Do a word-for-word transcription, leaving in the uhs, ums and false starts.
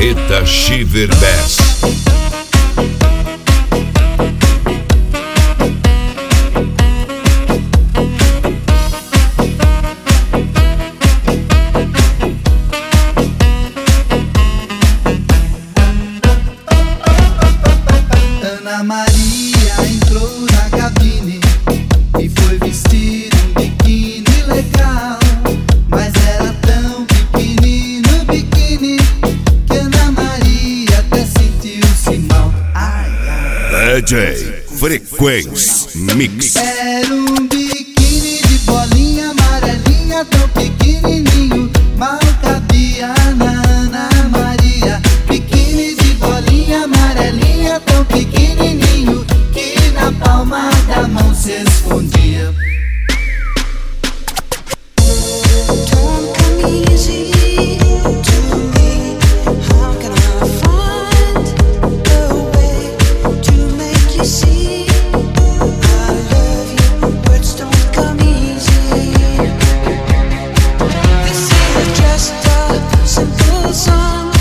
Rita Shiver Bass. Ana Maria entrou na cabine e foi vestir um biquíni legal, mas era tão pequenino o biquíni que Ana Maria até sentiu-se mal. Ai, ai. D J Frequência Mix. Era um biquíni de bolinha amarelinha, tão pequenininho, mal cabia na Ana Maria. Biquíni de bolinha amarelinha, tão pequenininho, que na palma da mão se escondia. Don't come easy to me. How can I find a way to make you see I love you? Words don't come easy. This is just a simple song.